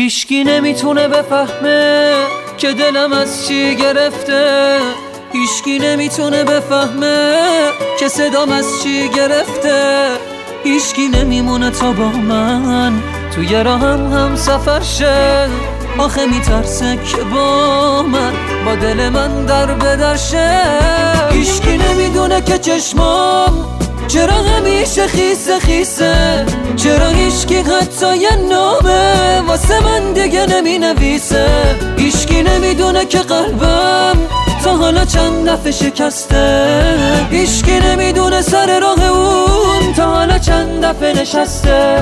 هیچکی نمیتونه بفهمه که دلم از چی گرفته. هیچکی نمیتونه بفهمه که صدام از چی گرفته. هیچکی نمیمونه تا با من توی راهم هم سفر شه. آخه میترسه که با من با دل من در بدرشه. هیچکی نمیدونه که چشمام چرا همیشه خیسه خیسه. چرا هیچکی حتی یه نامه واسه من دیگه نمی نویسه. هیچکی نمیدونه که قلبم تا حالا چند دفعه شکسته. هیچکی نمیدونه سر راه اون تا حالا چند دفعه نشسته.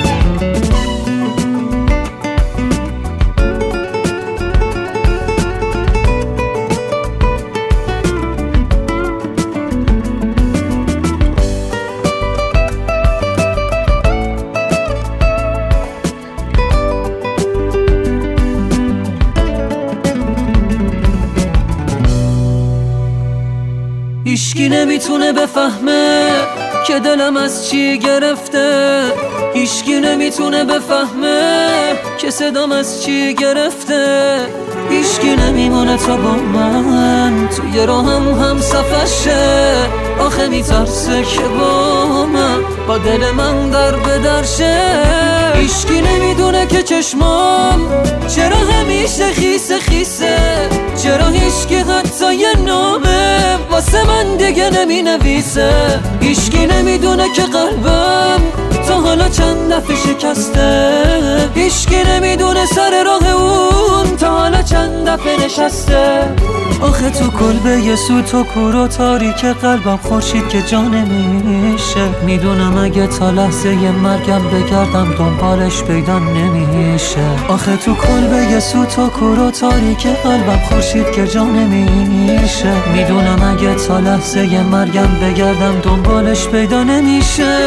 هیچکی نمیتونه بفهمه که دلم از چی گرفته. هیچکی نمیتونه بفهمه که صدام از چی گرفته. هیچکی نمیمونه تا با من توی راهم هم سفر شه. آخه میترسه که با من با دل من در بدرشه. هیچکی نمیدونه که چشمام چرا همیشه خیسه خیسه. چرا هیچکی حتی یه نامه واسه من دیگه نمی نویسه. هیچکی نمیدونه که قلبم تا حالا چند دفعه شکسته. هیچکی نمیدونه سر راه اون تا حالا چند دفعه نشسته. آخه تو کلبه یه سوت و کور و تاریک قلبم خورشید که جا نمیشه. میدونم اگه تا لحظه مرگم بگردم دنبالش پیدا نمیشه. آخه تو کلبه یه سوت و کور و تاریک قلبم خورشید که جا نمیشه. میدونم اگه تا لحظه مرگم بگردم دنبالش پیدا نمیشه.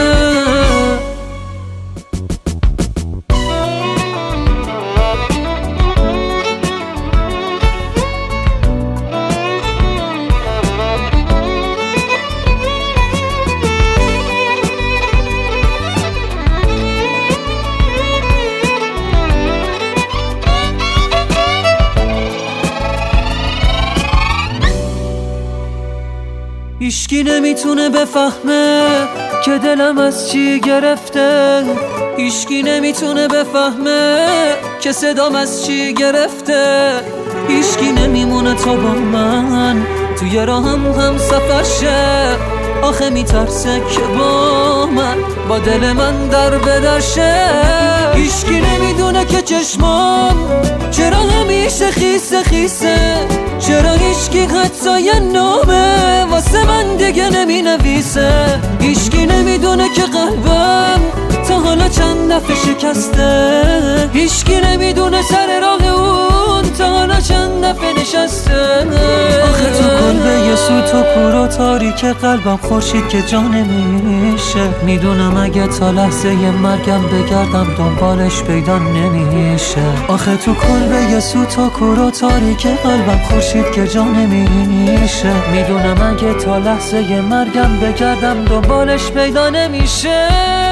هیچکی نمیتونه بفهمه که دلم از چی گرفته. هیچکی نمیتونه بفهمه که صدام از چی گرفته. هیچکی نمیمونه تا با من توی راهم هم سفر شه. آخه میترسه که با من با دل من در بدرشه. هیچکی نمیدونه که چشمام چرا همیشه خیسه خیسه. چرا هیچکی حتی یه نامه واسه من دیگه نمی نویسه. هیچکی نمیدونه که قلبم تا حالا چند دفعه شکسته. هیچکی نمیدونه سر راه اون تا حالا چند دفعه نشسته. آخه تو کلبه یه سوت و کور و تاریک قلبم خورشید که جا نمیشه. میدونم اگه تا لحظه مرگم بگردم دنبالش پیدا نمیشه. آخه تو کلبه یه سوت و کور و تاریک قلبم خورشید که جا نمیشه. میدونم اگه تا لحظه مرگم بگردم دنبالش پیدا نمیشه.